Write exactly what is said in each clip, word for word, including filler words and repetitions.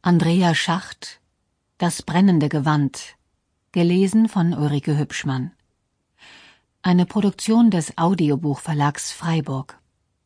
Andrea Schacht, Das brennende Gewand, gelesen von Ulrike Hübschmann. Eine Produktion des Audiobuchverlags Freiburg.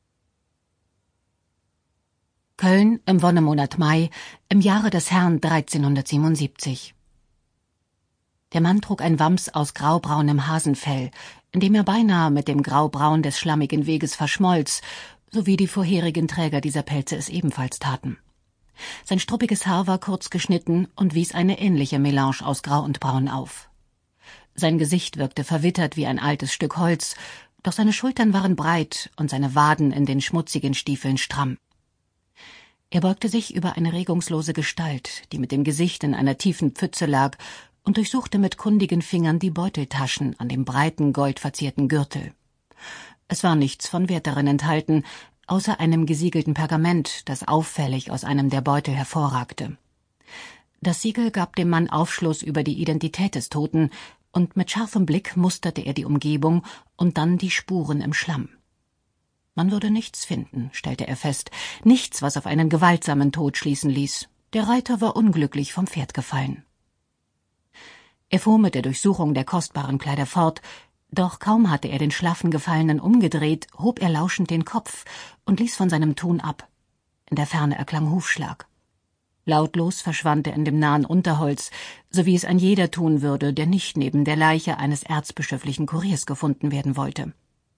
Köln im Wonnemonat Mai im Jahre des Herrn dreizehnhundertsiebenundsiebzig. Der Mann trug ein Wams aus graubraunem Hasenfell, in dem er beinahe mit dem Graubraun des schlammigen Weges verschmolz, so wie die vorherigen Träger dieser Pelze es ebenfalls taten. Sein struppiges Haar war kurz geschnitten und wies eine ähnliche Melange aus Grau und Braun auf. Sein Gesicht wirkte verwittert wie ein altes Stück Holz, doch seine Schultern waren breit und seine Waden in den schmutzigen Stiefeln stramm. Er beugte sich über eine regungslose Gestalt, die mit dem Gesicht in einer tiefen Pfütze lag, und durchsuchte mit kundigen Fingern die Beuteltaschen an dem breiten, goldverzierten Gürtel. Es war nichts von Wert darin enthalten, außer einem gesiegelten Pergament, das auffällig aus einem der Beutel hervorragte. Das Siegel gab dem Mann Aufschluss über die Identität des Toten, und mit scharfem Blick musterte er die Umgebung und dann die Spuren im Schlamm. Man würde nichts finden, stellte er fest, nichts, was auf einen gewaltsamen Tod schließen ließ. Der Reiter war unglücklich vom Pferd gefallen. Er fuhr mit der Durchsuchung der kostbaren Kleider fort, doch kaum hatte er den schlaffen Gefallenen umgedreht, hob er lauschend den Kopf und ließ von seinem Tun ab. In der Ferne erklang Hufschlag. Lautlos verschwand er in dem nahen Unterholz, so wie es ein jeder tun würde, der nicht neben der Leiche eines erzbischöflichen Kuriers gefunden werden wollte.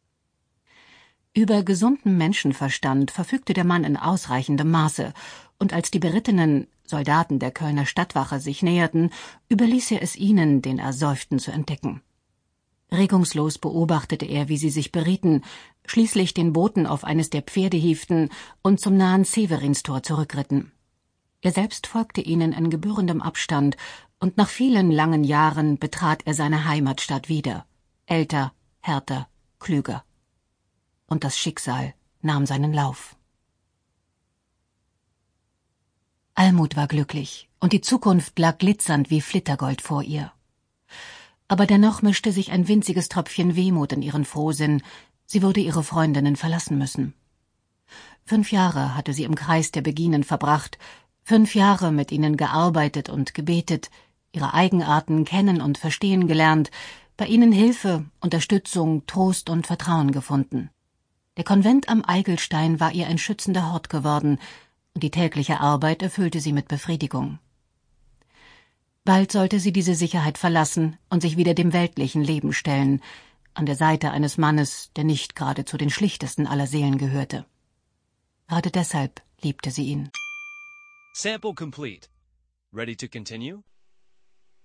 Über gesunden Menschenverstand verfügte der Mann in ausreichendem Maße, und als die berittenen Soldaten der Kölner Stadtwache sich näherten, überließ er es ihnen, den Ersäuften zu entdecken. Regungslos beobachtete er, wie sie sich berieten, schließlich den Boten auf eines der Pferde hieften und zum nahen Severinstor zurückritten. Er selbst folgte ihnen in gebührendem Abstand, und nach vielen langen Jahren betrat er seine Heimatstadt wieder, älter, härter, klüger. Und das Schicksal nahm seinen Lauf. Almut war glücklich, und die Zukunft lag glitzernd wie Flittergold vor ihr. Aber dennoch mischte sich ein winziges Tröpfchen Wehmut in ihren Frohsinn, sie würde ihre Freundinnen verlassen müssen. Fünf Jahre hatte sie im Kreis der Beginen verbracht, fünf Jahre mit ihnen gearbeitet und gebetet, ihre Eigenarten kennen und verstehen gelernt, bei ihnen Hilfe, Unterstützung, Trost und Vertrauen gefunden. Der Konvent am Eigelstein war ihr ein schützender Hort geworden, und die tägliche Arbeit erfüllte sie mit Befriedigung. Bald sollte sie diese Sicherheit verlassen und sich wieder dem weltlichen Leben stellen, an der Seite eines Mannes, der nicht gerade zu den schlichtesten aller Seelen gehörte. Gerade deshalb liebte sie ihn. Sample complete. Ready to continue?